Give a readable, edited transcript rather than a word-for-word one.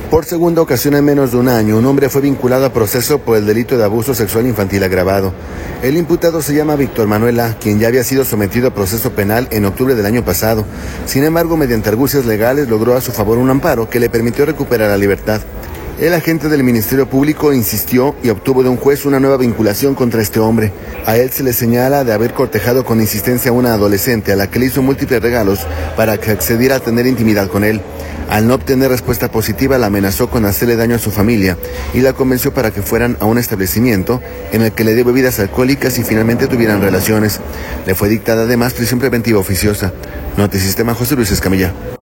Por segunda ocasión en menos de un año, un hombre fue vinculado a proceso por el delito de abuso sexual infantil agravado. El imputado se llama Víctor Manuel A., quien ya había sido sometido a proceso penal en octubre del año pasado. Sin embargo, mediante argucias legales logró a su favor un amparo que le permitió recuperar la libertad. El agente del Ministerio Público insistió y obtuvo de un juez una nueva vinculación contra este hombre. A él se le señala de haber cortejado con insistencia a una adolescente a la que le hizo múltiples regalos para que accediera a tener intimidad con él. Al no obtener respuesta positiva, la amenazó con hacerle daño a su familia y la convenció para que fueran a un establecimiento en el que le dio bebidas alcohólicas y finalmente tuvieran relaciones. Le fue dictada además prisión preventiva oficiosa. Notisistema, José Luis Escamilla.